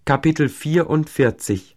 Kapitel 44.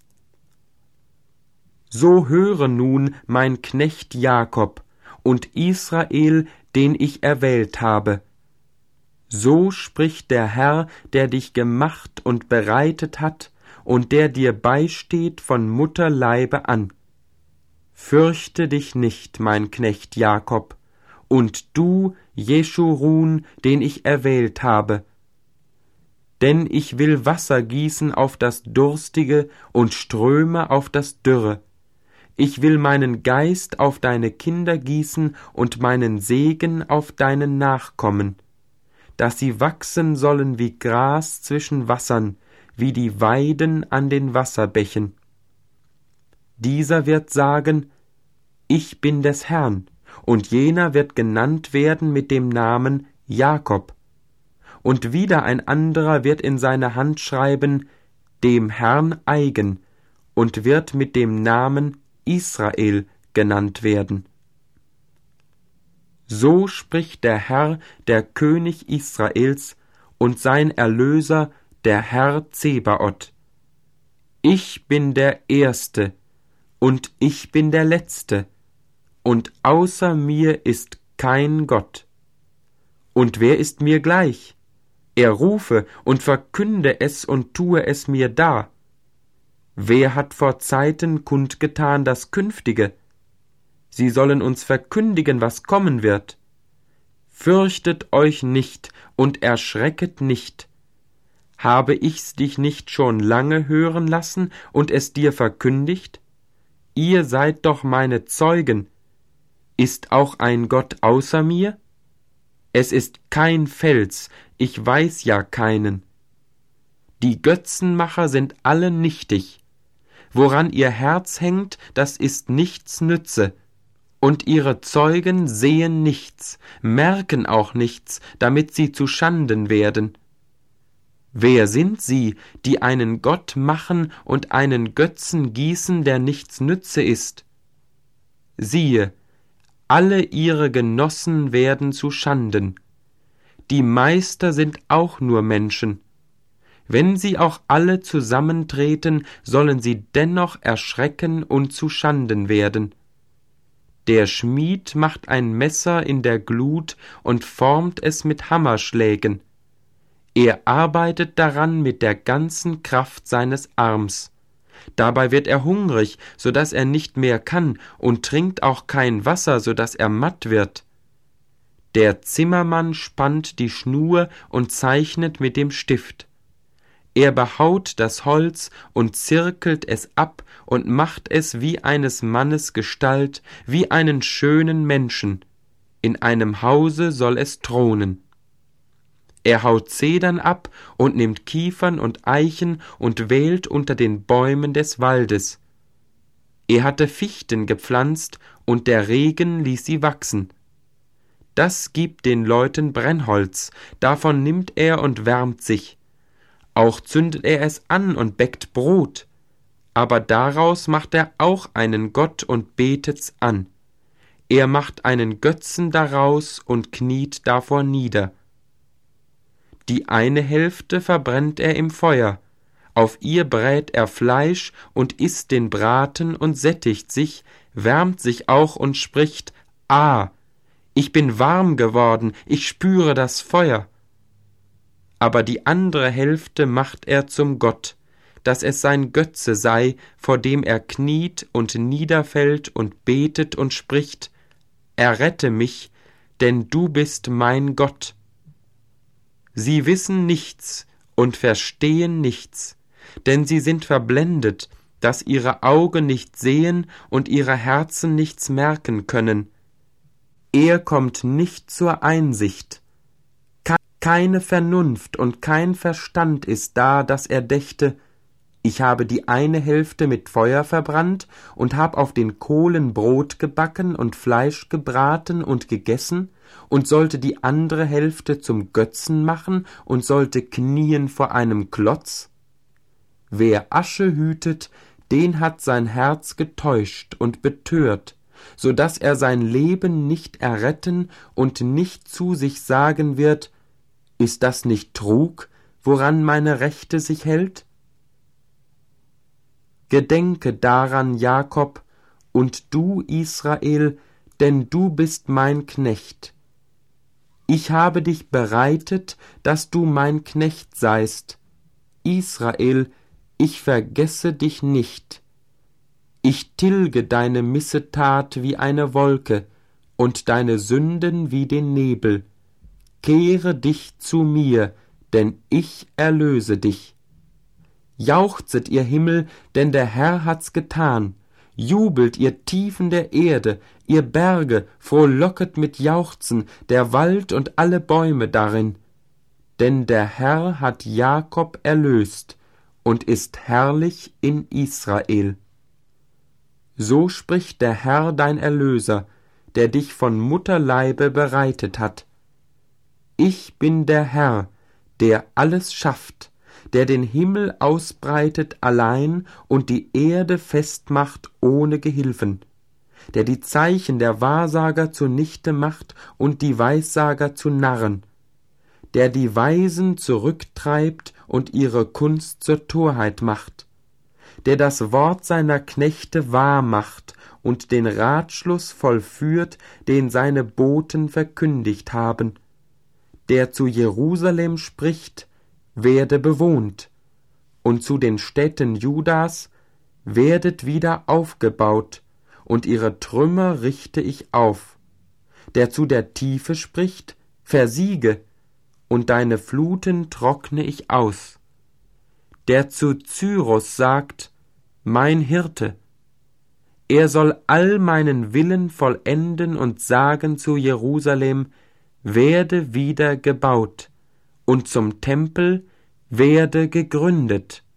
So höre nun, mein Knecht Jakob und Israel, den ich erwählt habe. So spricht der Herr, der dich gemacht und bereitet hat und der dir beisteht von Mutterleibe an. Fürchte dich nicht, mein Knecht Jakob, und du, Jeschurun, den ich erwählt habe. Denn ich will Wasser gießen auf das Durstige und Ströme auf das Dürre. Ich will meinen Geist auf deine Kinder gießen und meinen Segen auf deinen Nachkommen, dass sie wachsen sollen wie Gras zwischen Wassern, wie die Weiden an den Wasserbächen. Dieser wird sagen, ich bin des Herrn, und jener wird genannt werden mit dem Namen Jakob. Und wieder ein anderer wird in seine Hand schreiben, dem Herrn eigen, und wird mit dem Namen Israel genannt werden. So spricht der Herr, der König Israels, und sein Erlöser, der Herr Zebaoth. Ich bin der Erste, und ich bin der Letzte, und außer mir ist kein Gott. Und wer ist mir gleich? Er rufe und verkünde es und tue es mir dar. Wer hat vor Zeiten kundgetan das Künftige? Sie sollen uns verkündigen, was kommen wird. Fürchtet euch nicht und erschrecket nicht. Habe ich's dich nicht schon lange hören lassen und es dir verkündigt? Ihr seid doch meine Zeugen. Ist auch ein Gott außer mir? Es ist kein Fels, ich weiß ja keinen. Die Götzenmacher sind alle nichtig. Woran ihr Herz hängt, das ist nichts Nütze. Und ihre Zeugen sehen nichts, merken auch nichts, damit sie zu Schanden werden. Wer sind sie, die einen Gott machen und einen Götzen gießen, der nichts Nütze ist? Siehe, alle ihre Genossen werden zu Schanden. Die Meister sind auch nur Menschen. Wenn sie auch alle zusammentreten, sollen sie dennoch erschrecken und zu Schanden werden. Der Schmied macht ein Messer in der Glut und formt es mit Hammerschlägen. Er arbeitet daran mit der ganzen Kraft seines Arms. Dabei wird er hungrig, so daß er nicht mehr kann, und trinkt auch kein Wasser, so daß er matt wird. Der Zimmermann spannt die Schnur und zeichnet mit dem Stift. Er behaut das Holz und zirkelt es ab und macht es wie eines Mannes Gestalt, wie einen schönen Menschen. In einem Hause soll es thronen. Er haut Zedern ab und nimmt Kiefern und Eichen und wählt unter den Bäumen des Waldes. Er hatte Fichten gepflanzt, und der Regen ließ sie wachsen. Das gibt den Leuten Brennholz, davon nimmt er und wärmt sich. Auch zündet er es an und bäckt Brot. Aber daraus macht er auch einen Gott und betet's an. Er macht einen Götzen daraus und kniet davor nieder. Die eine Hälfte verbrennt er im Feuer, auf ihr brät er Fleisch und isst den Braten und sättigt sich, wärmt sich auch und spricht, »Ah, ich bin warm geworden, ich spüre das Feuer.« Aber die andere Hälfte macht er zum Gott, dass es sein Götze sei, vor dem er kniet und niederfällt und betet und spricht, »Errette mich, denn du bist mein Gott.« Sie wissen nichts und verstehen nichts, denn sie sind verblendet, dass ihre Augen nicht sehen und ihre Herzen nichts merken können. Er kommt nicht zur Einsicht. Keine Vernunft und kein Verstand ist da, dass er dächte, ich habe die eine Hälfte mit Feuer verbrannt und hab auf den Kohlen Brot gebacken und Fleisch gebraten und gegessen und sollte die andere Hälfte zum Götzen machen und sollte knien vor einem Klotz? Wer Asche hütet, den hat sein Herz getäuscht und betört, so daß er sein Leben nicht erretten und nicht zu sich sagen wird, ist das nicht Trug, woran meine Rechte sich hält? gedenke daran, Jakob, und du, Israel, denn du bist mein Knecht. Ich habe dich bereitet, dass du mein Knecht seist. Israel, ich vergesse dich nicht. Ich tilge deine Missetat wie eine Wolke und deine Sünden wie den Nebel. Kehre dich zu mir, denn ich erlöse dich. Jauchzet, ihr Himmel, denn der Herr hat's getan. Jubelt, ihr Tiefen der Erde, ihr Berge, frohlocket mit Jauchzen, der Wald und alle Bäume darin. Denn der Herr hat Jakob erlöst und ist herrlich in Israel. So spricht der Herr dein Erlöser, der dich von Mutterleibe bereitet hat. Ich bin der Herr, der alles schafft, der den Himmel ausbreitet allein und die Erde festmacht ohne Gehilfen, der die Zeichen der Wahrsager zunichte macht und die Weissager zu Narren, der die Weisen zurücktreibt und ihre Kunst zur Torheit macht, der das Wort seiner Knechte wahr macht und den Ratschluss vollführt, den seine Boten verkündigt haben, der zu Jerusalem spricht, werde bewohnt, und zu den Städten Judas, werdet wieder aufgebaut, und ihre Trümmer richte ich auf, der zu der Tiefe spricht, versiege, und deine Fluten trockne ich aus, der zu Cyrus sagt, mein Hirte, er soll all meinen Willen vollenden und sagen zu Jerusalem, werde wieder gebaut, und zum Tempel werde gegründet.